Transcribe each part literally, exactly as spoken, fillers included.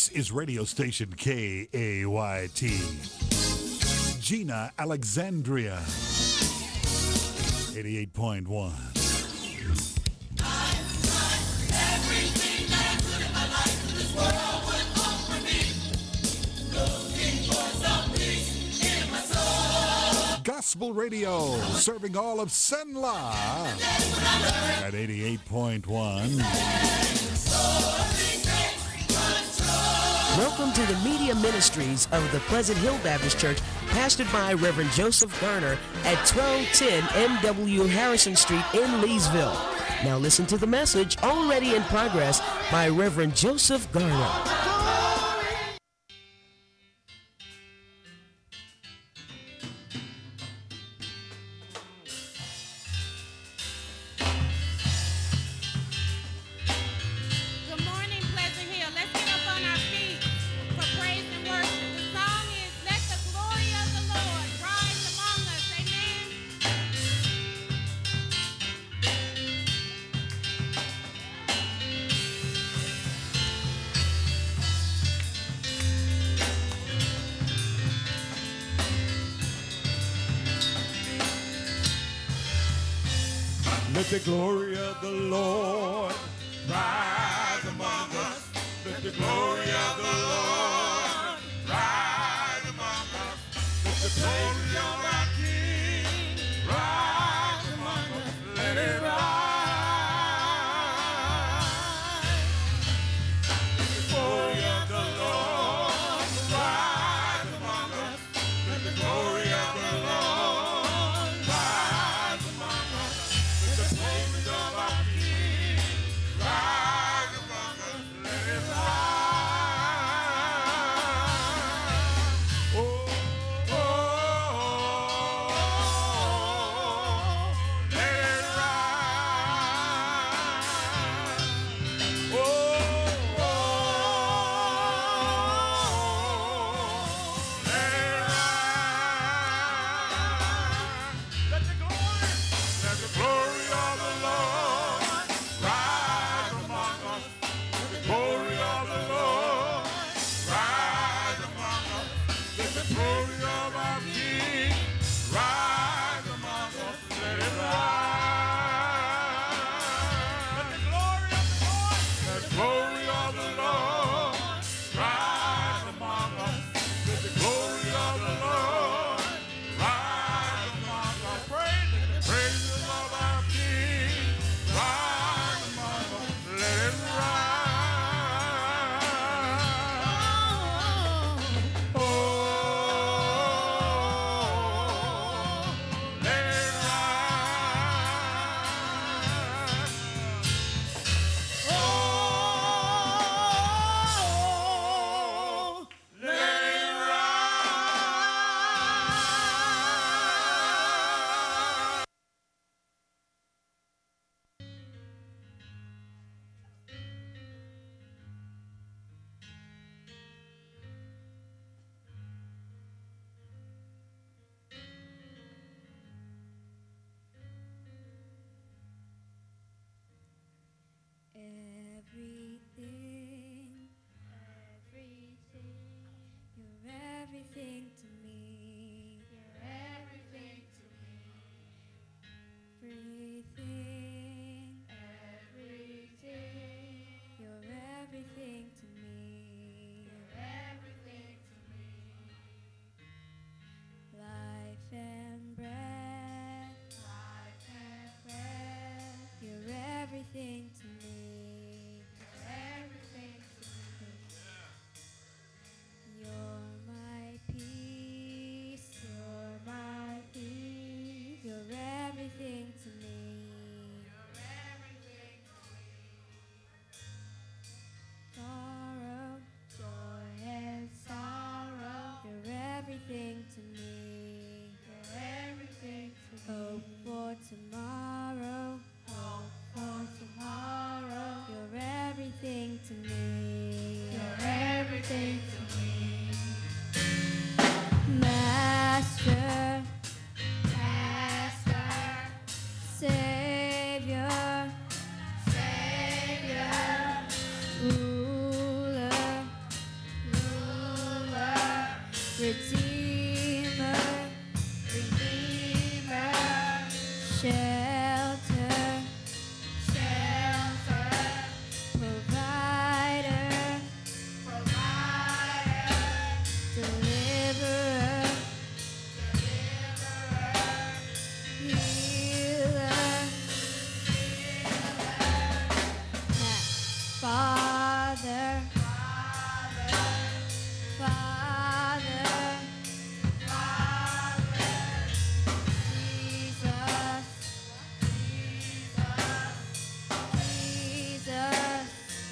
This is radio station K A Y T. Gina Alexandria, eighty-eight point one. Gospel radio, serving all of Senla at eighty-eight point one. Welcome to the media ministries of the Pleasant Hill Baptist Church, pastored by Reverend Joseph Garner at twelve ten M W Harrison Street in Leesville. Now listen to the message already in progress by Reverend Joseph Garner. Let the glory of the Lord rise among us. Let the glory of the Lord rise among us. Let the glory of our King rise among us. Let it rise. Let the glory of the Lord rise among us. Let the glory of the Lord rise among us. Let the glory of our King rise among us. Let it rise. Oh, oh, let it rise. Oh, oh, let it rise. Let the glory, let the glory of the Lord rise among us. Let the glory of the Lord rise among us. Let the glory of our King rise among us. Let it rise. Let the glory of the Lord, let the glory of the Lord rise among us. Let the glory of the Lord rise among us. Praise, let the praises of our King rise among us. Let it rise. Oh, let it rise. Oh, let it rise. Everything, everything, you're everything to me. You're everything to me. Everything, everything, you're everything to me. You're everything to me. Life and breath, life and breath, you're everything to me. You're everything to me. You're my peace, you're my peace, you're everything to me. You're everything to me. Sorrow, joy and sorrow, you're everything to me. You're everything to me. Hope for tomorrow, hope for tomorrow, you're everything to me. You're everything to me. Master, Master, Savior, Savior, Ruler, Redeemer, Redeemer, shelter, shelter, provider, provider, deliverer, deliverer, healer, healer, Father, Father, Father, Father, Jesus, Jesus,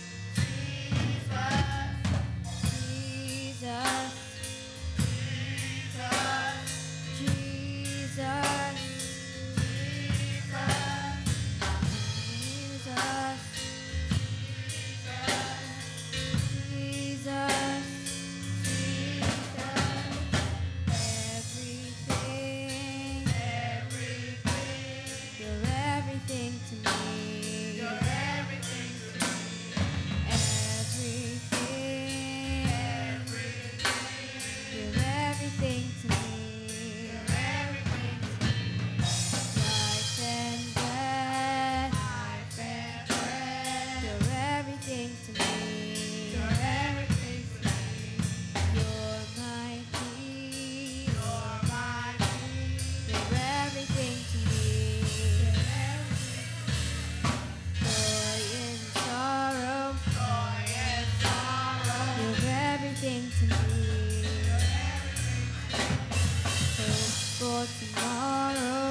Jesus, Jesus, Jesus, Jesus, Jesus, everything, everything, you're everything to me. You're everything to me. Everything, everything, you're everything to me. You're everything to me. Life and breath, life and breath, you're everything to me. You're everything to me. You're my peace, you're my peace, you're everything to me. You're everything. Joy in sorrow, joy in sorrow, you're everything to me. Hope for tomorrow,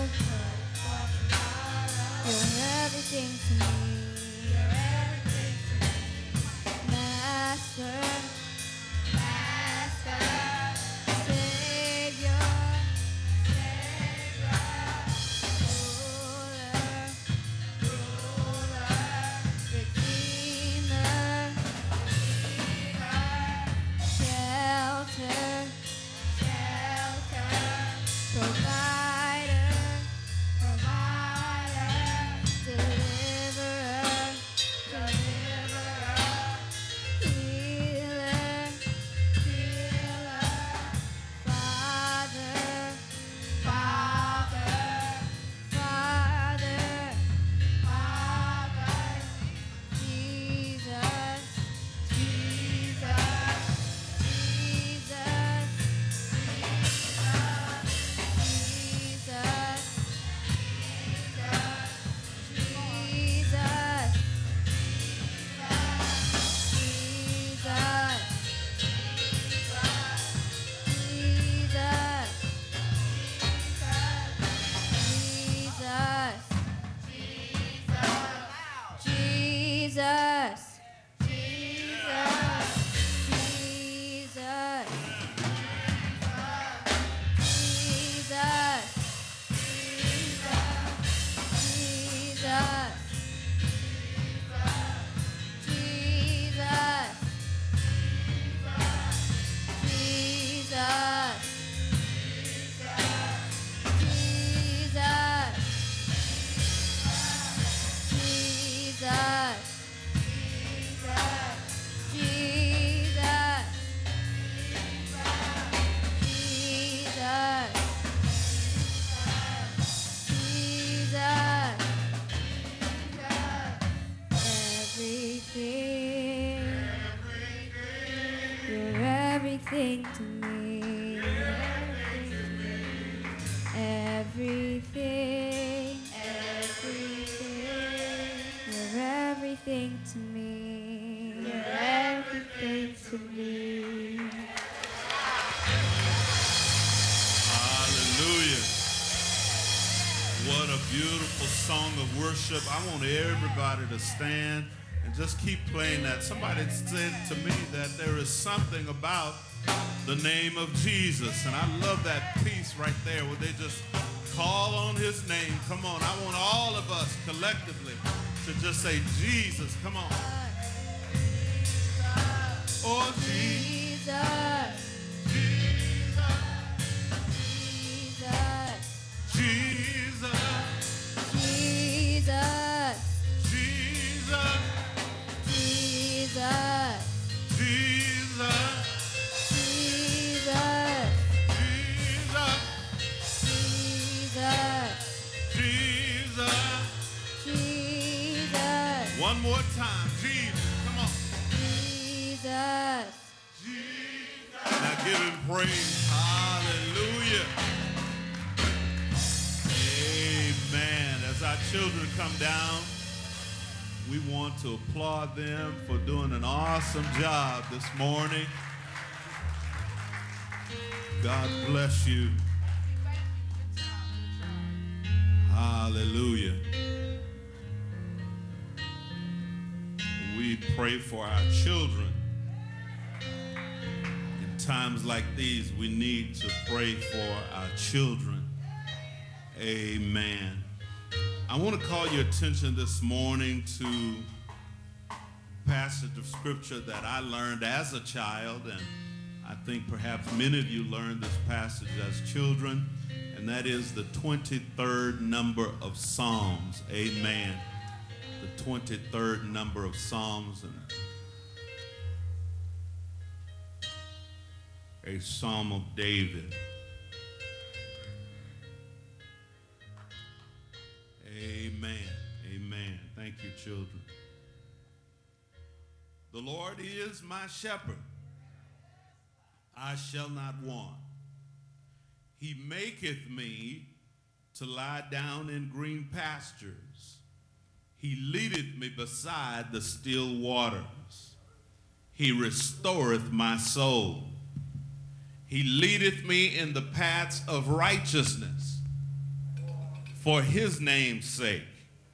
you're everything to me. You're everything to me. Master, Master, Savior, Savior, Ruler, Ruler, Redeemer, Redeemer, shelter, shelter, provider, provider, deliverer, deliverer, healer, healer, Father, Father, Father, Father, Jesus, Jesus, Jesus, Jesus, Jesus, Jesus, Jesus, Jesus, Jesus, Jesus, Jesus, Jesus, Jesus, Jesus, Jesus, Jesus, Jesus, Jesus, Jesus, everything, you're everything to me. Everything, everything, you're everything to me. You're everything to me. Hallelujah. What a beautiful song of worship. I want everybody to stand and just keep playing that. Somebody said to me that there is something about the name of Jesus, and I love that piece right there where they just call on his name. Come on, I want all of us collectively to just say Jesus. Come on. Oh, Jesus. Jesus, Jesus, Jesus. Jesus, Jesus. Jesus, Jesus. Jesus, in praise. Hallelujah. Amen. As our children come down, we want to applaud them for doing an awesome job this morning. God bless you. Hallelujah. We pray for our children. In times like these, we need to pray for our children. Amen. I want to call your attention this morning to a passage of scripture that I learned as a child, and I think perhaps many of you learned this passage as children, and that is the twenty-third number of Psalms. Amen. The twenty-third number of Psalms, and a Psalm of David. Amen. Amen. Thank you, children. The Lord is my shepherd. I shall not want. He maketh me to lie down in green pastures. He leadeth me beside the still waters. He restoreth my soul. He leadeth me in the paths of righteousness for his name's sake.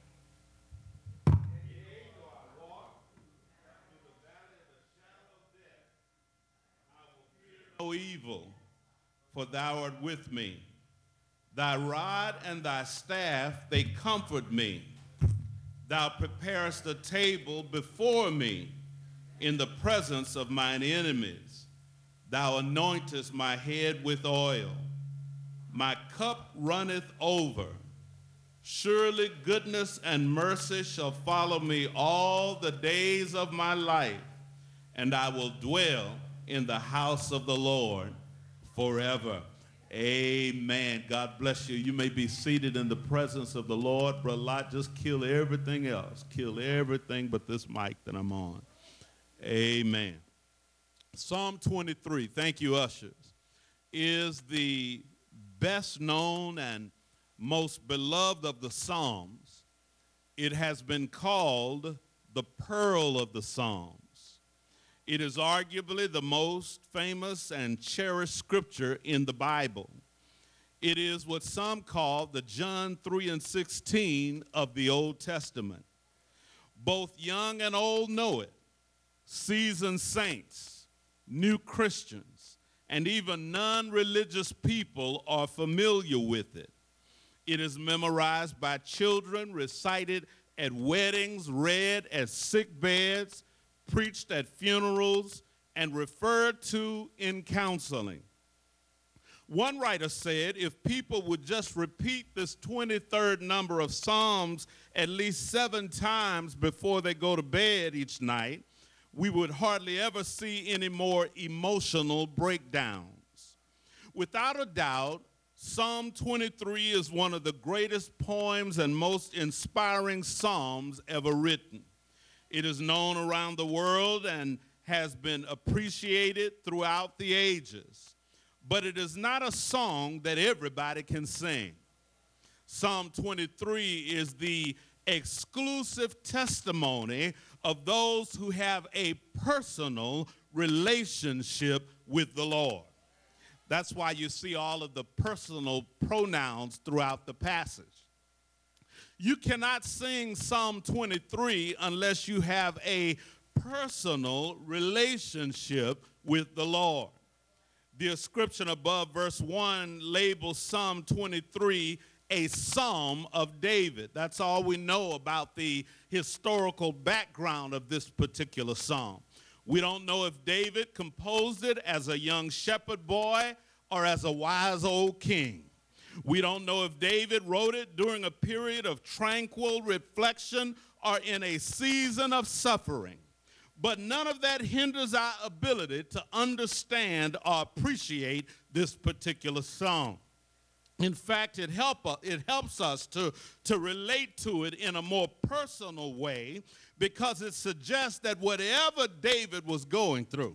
No evil, for thou art with me. Thy rod and thy staff, they comfort me. Thou preparest a table before me in the presence of mine enemies. Thou anointest my head with oil. My cup runneth over. Surely goodness and mercy shall follow me all the days of my life, and I will dwell in the house of the Lord forever. Amen. God bless you. You may be seated in the presence of the Lord. Brother Lot, just kill everything else. Kill everything but this mic that I'm on. Amen. Psalm twenty-three, thank you, ushers, is the best known and most beloved of the Psalms. It has been called the pearl of the Psalms. It is arguably the most famous and cherished scripture in the Bible. It is what some call the John three and sixteen of the Old Testament. Both young and old know it. Seasoned saints, new Christians, and even non-religious people are familiar with it. It is memorized by children, recited at weddings, read at sick beds, preached at funerals, and referred to in counseling. One writer said if people would just repeat this twenty-third number of Psalms at least seven times before they go to bed each night, we would hardly ever see any more emotional breakdowns. Without a doubt, Psalm twenty-three is one of the greatest poems and most inspiring psalms ever written. It is known around the world and has been appreciated throughout the ages. But it is not a song that everybody can sing. Psalm twenty-three is the exclusive testimony of those who have a personal relationship with the Lord. That's why you see all of the personal pronouns throughout the passage. You cannot sing Psalm twenty-three unless you have a personal relationship with the Lord. The inscription above verse one labels Psalm twenty-three a Psalm of David. That's all we know about the historical background of this particular psalm. We don't know if David composed it as a young shepherd boy or as a wise old king. We don't know if David wrote it during a period of tranquil reflection or in a season of suffering. But none of that hinders our ability to understand or appreciate this particular psalm. In fact, it, help, it helps us to, to relate to it in a more personal way because it suggests that whatever David was going through,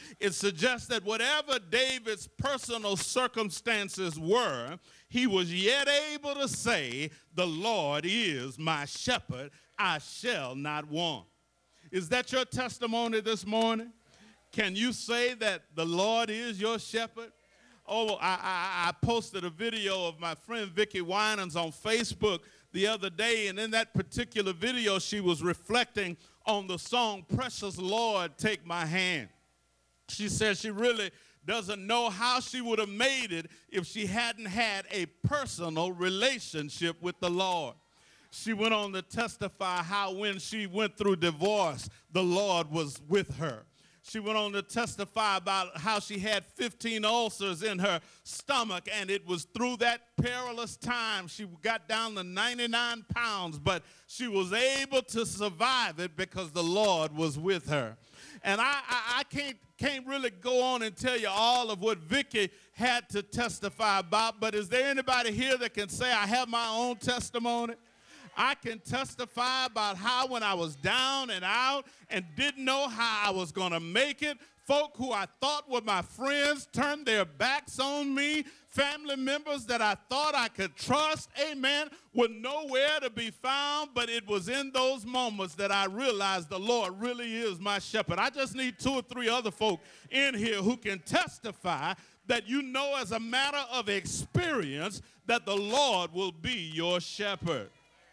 It suggests that whatever David's personal circumstances were, he was yet able to say, the Lord is my shepherd, I shall not want. Is that your testimony this morning? Can you say that the Lord is your shepherd? Oh, I, I, I posted a video of my friend Vicki Winans on Facebook the other day, and in that particular video, she was reflecting on the song, Precious Lord, Take My Hand. She said she really doesn't know how she would have made it if she hadn't had a personal relationship with the Lord. She went on to testify how when she went through divorce, the Lord was with her. She went on to testify about how she had fifteen ulcers in her stomach, and it was through that perilous time she got down to ninety-nine pounds, but she was able to survive it because the Lord was with her. And I, I, I can't, can't really go on and tell you all of what Vicki had to testify about, but is there anybody here that can say, I have my own testimony? I can testify about how when I was down and out and didn't know how I was going to make it, folk who I thought were my friends turned their backs on me. Family members that I thought I could trust, amen, were nowhere to be found. But it was in those moments that I realized the Lord really is my shepherd. I just need two or three other folk in here who can testify that you know as a matter of experience that the Lord will be your shepherd.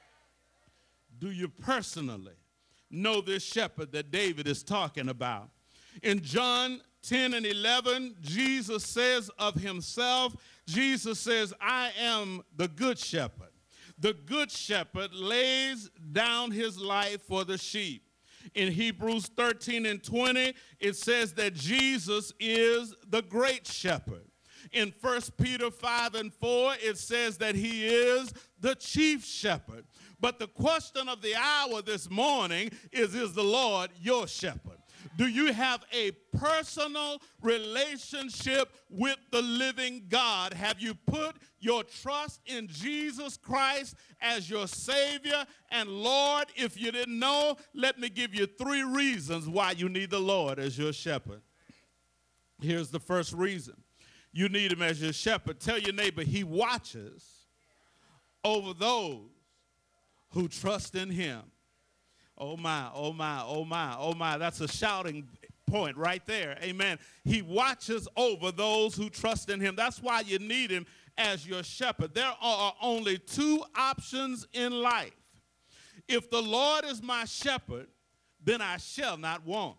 Do you personally know this shepherd that David is talking about? In John ten and eleven, Jesus says of himself, Jesus says, I am the good shepherd. The good shepherd lays down his life for the sheep. In Hebrews thirteen and twenty, it says that Jesus is the great shepherd. In First Peter five and four, it says that he is the chief shepherd. But the question of the hour this morning is, is the Lord your shepherd? Do you have a personal relationship with the living God? Have you put your trust in Jesus Christ as your Savior and Lord? If you didn't know, let me give you three reasons why you need the Lord as your shepherd. Here's the first reason. You need him as your shepherd. Tell your neighbor, he watches over those who trust in him. Oh my, oh my, oh my, oh my. That's a shouting point right there. Amen. He watches over those who trust in him. That's why you need him as your shepherd. There are only two options in life. If the Lord is my shepherd, then I shall not want.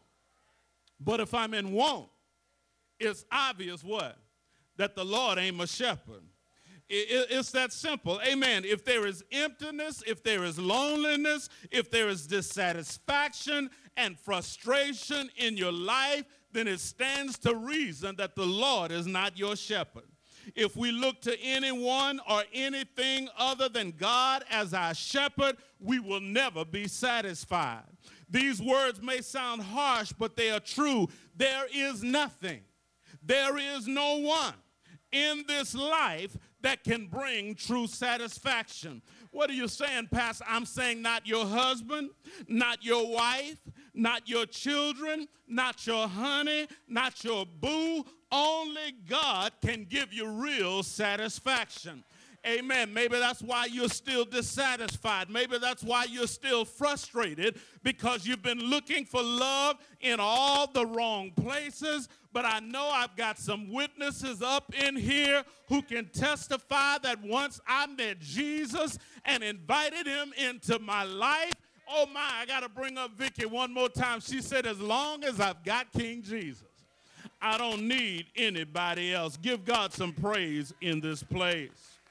But if I'm in want, it's obvious what? That the Lord ain't my shepherd. It's that simple. Amen. If there is emptiness, if there is loneliness, if there is dissatisfaction and frustration in your life, then it stands to reason that the Lord is not your shepherd. If we look to anyone or anything other than God as our shepherd, we will never be satisfied. These words may sound harsh, but they are true. There is nothing, there is no one in this life that can bring true satisfaction. What are you saying, Pastor? I'm saying not your husband, not your wife, not your children, not your honey, not your boo. Only God can give you real satisfaction. Amen. Maybe that's why you're still dissatisfied. Maybe that's why you're still frustrated, because you've been looking for love in all the wrong places. But I know I've got some witnesses up in here who can testify that once I met Jesus and invited him into my life, oh my, I got to bring up Vicki one more time. She said, as long as I've got King Jesus, I don't need anybody else. Give God some praise in this place.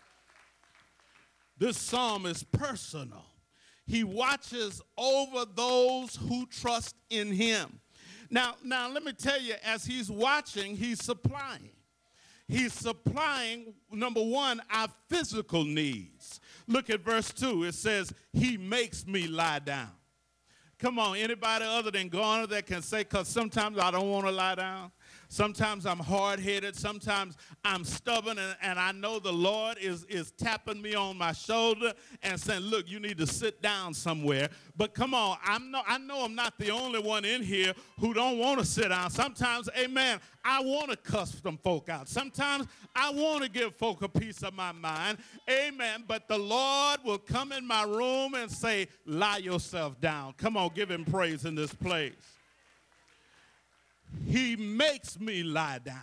This psalm is personal. He watches over those who trust in him. Now, now let me tell you, as he's watching, he's supplying. He's supplying, number one, our physical needs. Look at verse two. It says, he makes me lie down. Come on, anybody other than Garner that can say, because sometimes I don't want to lie down. Sometimes I'm hard-headed. Sometimes I'm stubborn, and, and I know the Lord is, is tapping me on my shoulder and saying, look, you need to sit down somewhere. But come on, I'm no, I know I'm not the only one in here who don't want to sit down. Sometimes, amen, I want to cuss some folk out. Sometimes I want to give folk a piece of my mind. Amen. But the Lord will come in my room and say, lie yourself down. Come on, give him praise in this place. He makes me lie down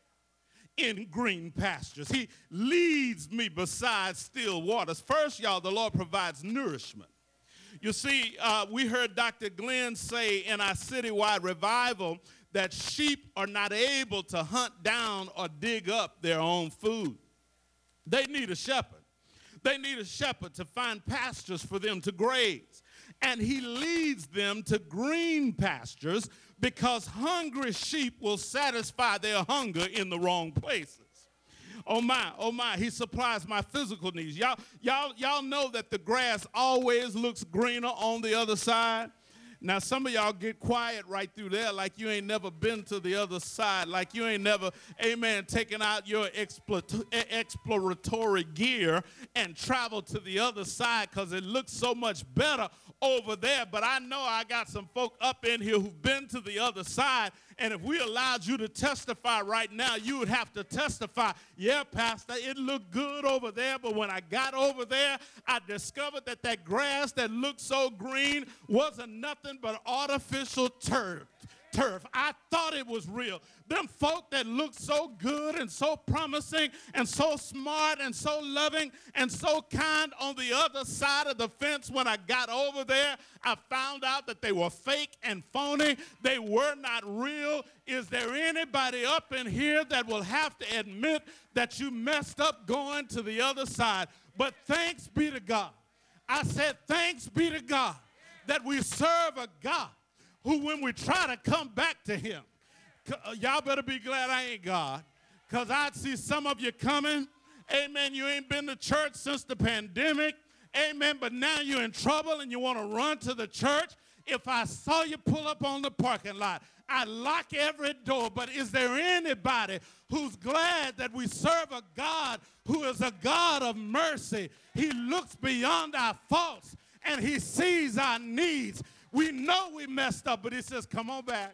in green pastures. He leads me beside still waters. First, y'all, the Lord provides nourishment. You see, uh, we heard Doctor Glenn say in our citywide revival that sheep are not able to hunt down or dig up their own food. They need a shepherd. They need a shepherd to find pastures for them to graze. And he leads them to green pastures because hungry sheep will satisfy their hunger in the wrong places. Oh my, oh my, he supplies my physical needs. Y'all, y'all, y'all know that the grass always looks greener on the other side. Now, some of y'all get quiet right through there like you ain't never been to the other side, like you ain't never, amen, taken out your exploratory gear and traveled to the other side because it looks so much better over there. But I know I got some folk up in here who've been to the other side, and if we allowed you to testify right now, you would have to testify, yeah, Pastor, it looked good over there, but when I got over there, I discovered that that grass that looked so green wasn't nothing but artificial turf. Turf. I thought it was real. Them folk that look so good and so promising and so smart and so loving and so kind on the other side of the fence, when I got over there, I found out that they were fake and phony. They were not real. Is there anybody up in here that will have to admit that you messed up going to the other side? But thanks be to God. I said thanks be to God that we serve a God who, when we try to come back to him, y'all better be glad I ain't God, because I'd see some of you coming, amen, you ain't been to church since the pandemic, amen, but now you're in trouble and you want to run to the church. If I saw you pull up on the parking lot, I'd lock every door. But is there anybody who's glad that we serve a God who is a God of mercy? He looks beyond our faults and he sees our needs. We know we messed up, but he says, come on back.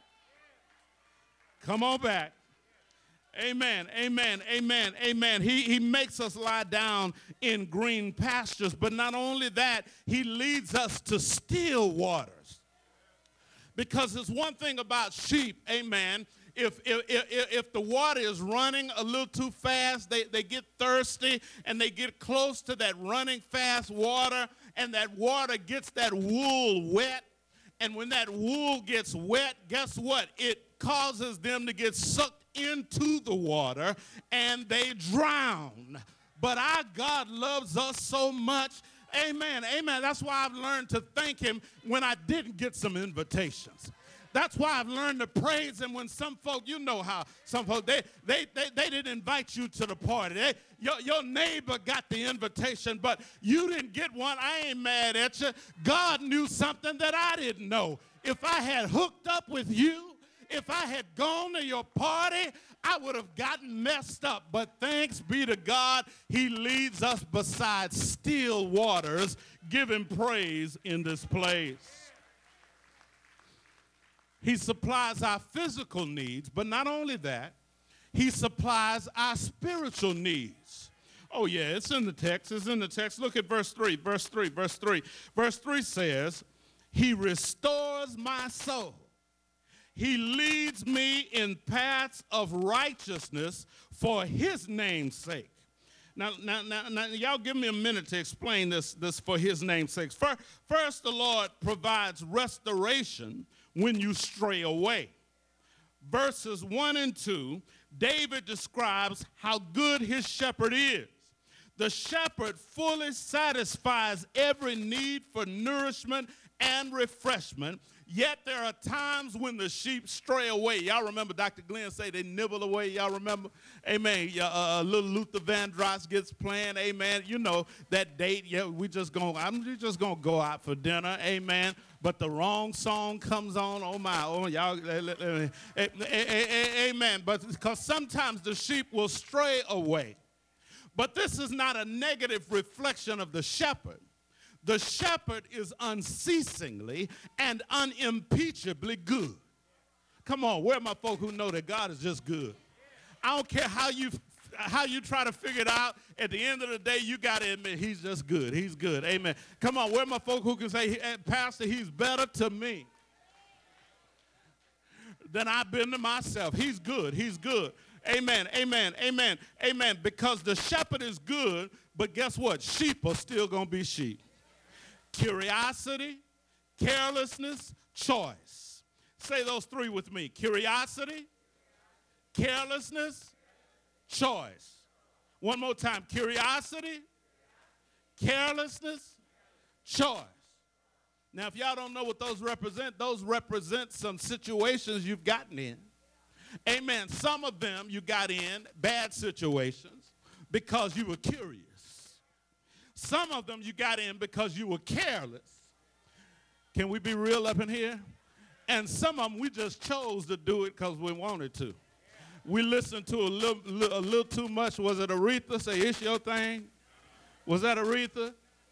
Come on back. Amen, amen, amen, amen. He, he makes us lie down in green pastures, but not only that, he leads us to still waters. Because there's one thing about sheep, amen, if, if, if, if the water is running a little too fast, they, they get thirsty and they get close to that running fast water, and that water gets that wool wet. And when that wool gets wet, guess what? It causes them to get sucked into the water and they drown. But our God loves us so much. Amen, amen. That's why I've learned to thank him when I didn't get some invitations. That's why I've learned to praise him when some folk, you know how some folk, they, they, they, they didn't invite you to the party. They, your, your neighbor got the invitation, but you didn't get one. I ain't mad at you. God knew something that I didn't know. If I had hooked up with you, if I had gone to your party, I would have gotten messed up. But thanks be to God, he leads us beside still waters. Give him praise in this place. He supplies our physical needs, but not only that, he supplies our spiritual needs. Oh, yeah, it's in the text. It's in the text. Look at verse three, verse three, verse three. Verse three says, he restores my soul. He leads me in paths of righteousness for his name's sake. Now, now, now, now y'all give me a minute to explain this, this for his name's sake. First, first, the Lord provides restoration when you stray away. Verses one and two, David describes how good his shepherd is. The shepherd fully satisfies every need for nourishment and refreshment, yet there are times when the sheep stray away. Y'all remember Doctor Glenn say they nibble away. Y'all remember? Amen. Uh, uh, little Luther Vandross gets playing. Amen. You know that date. Yeah, we just gonna. I'm just gonna go out for dinner. Amen. but the wrong song comes on. Oh my, oh y'all, amen. But because sometimes the sheep will stray away. But this is not a negative reflection of the shepherd. The shepherd is unceasingly and unimpeachably good. Come on, where are my folk who know that God is just good? I don't care how you how you try to figure it out. At the end of the day, you got to admit he's just good. He's good. Amen. Come on, where are my folk who can say, Pastor, he's better to me than I've been to myself. He's good. He's good. Amen. Amen. Amen. Amen. Because the shepherd is good, but guess what? Sheep are still going to be sheep. Curiosity, carelessness, choice. Say those three with me. Curiosity, carelessness, choice. One more time. Curiosity, carelessness, choice. Now, if y'all don't know what those represent, those represent some situations you've gotten in. Amen. Some of them you got in bad situations because you were curious. Some of them you got in because you were careless. Can we be real up in here? And some of them we just chose to do it because we wanted to. We listened to a little, a little too much. Was it Aretha? Say, it's your thing. Was that Aretha?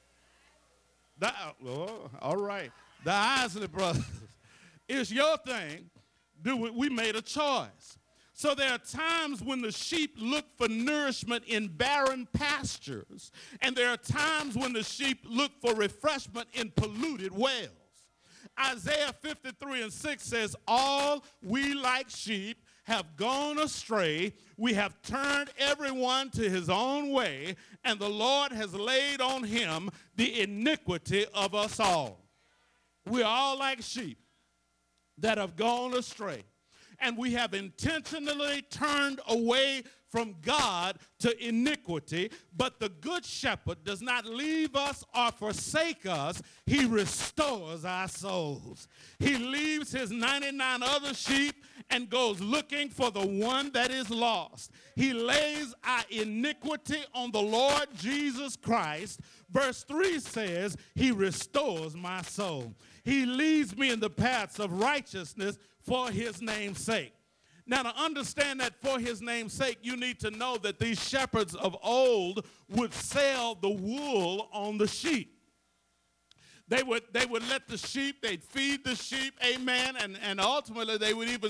That, oh, all right. The Isley Brothers. It's your thing. Do we, we made a choice. So there are times when the sheep look for nourishment in barren pastures, and there are times when the sheep look for refreshment in polluted wells. Isaiah fifty-three and six says, all we like sheep have gone astray. We have turned everyone to his own way, and the Lord has laid on him the iniquity of us all. We're all like sheep that have gone astray. And we have intentionally turned away from God to iniquity, but the good shepherd does not leave us or forsake us. He restores our souls. He leaves his ninety-nine other sheep and goes looking for the one that is lost. He lays our iniquity on the Lord Jesus Christ. Verse three says, he restores my soul. He leads me in the paths of righteousness for his name's sake. Now, to understand that for his name's sake, you need to know that these shepherds of old would sell the wool on the sheep. They would, they would let the sheep, they'd feed the sheep, amen, and, and ultimately they would even